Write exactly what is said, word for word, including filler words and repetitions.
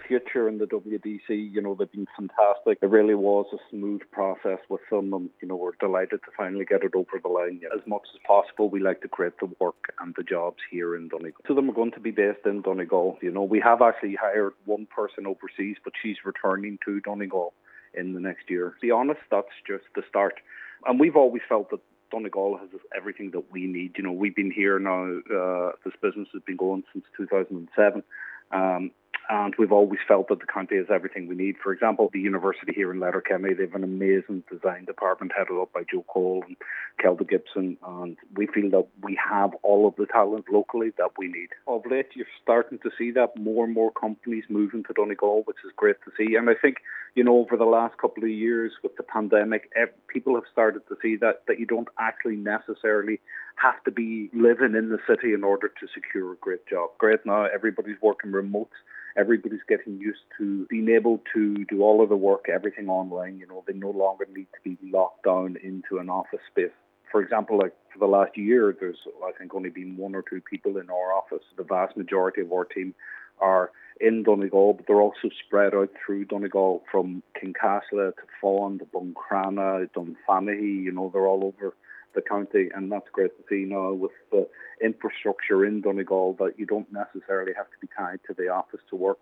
future in the W D C. You know, they've been fantastic. It really was a smooth process with them, and, you know, we're delighted to finally get it over the line. As much as possible, we like to create the work and the jobs here in Donegal. So them are going to be based in Donegal. You know, we have actually hired one person overseas, but she's returning to Donegal in the next year. To be honest, that's just the start. And we've always felt that Donegal has everything that we need. You know, we've been here now, uh, this business has been going since two thousand seven. Um, and we've always felt that the county has everything we need. For example, the university here in Letterkenny, they have an amazing design department headed up by Joe Cole and Kelda Gibson, and we feel that we have all of the talent locally that we need. Of late, you're starting to see that more and more companies moving to Donegal, which is great to see. And I think, you know, over the last couple of years with the pandemic, people have started to see that, that you don't actually necessarily have to be living in the city in order to secure a great job. Great now, everybody's working remote. Everybody's getting used to being able to do all of the work, everything online. You know, they no longer need to be locked down into an office space. For example, like for the last year, there's, I think, only been one or two people in our office. The vast majority of our team are in Donegal, but they're also spread out through Donegal from Kincastle to Fawn to Buncrana, Dunfanaghy. You know, they're all over the county, and that's great to see now with the infrastructure in Donegal that you don't necessarily have to be tied to the office to work.